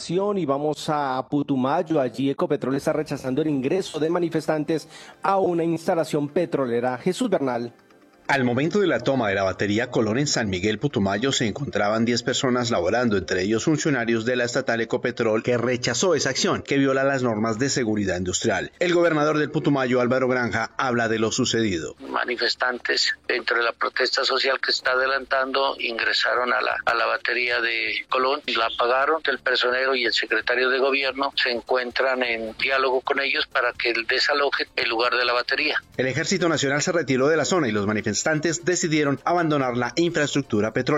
información y vamos a Putumayo. Allí Ecopetrol está rechazando el ingreso de manifestantes a una instalación petrolera. Jesús Bernal. Al momento de la toma de la batería Colón en San Miguel, Putumayo, se encontraban 10 personas laborando, entre ellos funcionarios de la estatal Ecopetrol, que rechazó esa acción, que viola las normas de seguridad industrial. El gobernador del Putumayo, Álvaro Granja, habla de lo sucedido. Manifestantes, dentro de la protesta social que está adelantando, ingresaron a la batería de Colón y la apagaron. El personero y el secretario de gobierno se encuentran en diálogo con ellos para que desalojen el lugar de la batería. El Ejército Nacional se retiró de la zona y los manifestantes decidieron abandonar la infraestructura petrolera.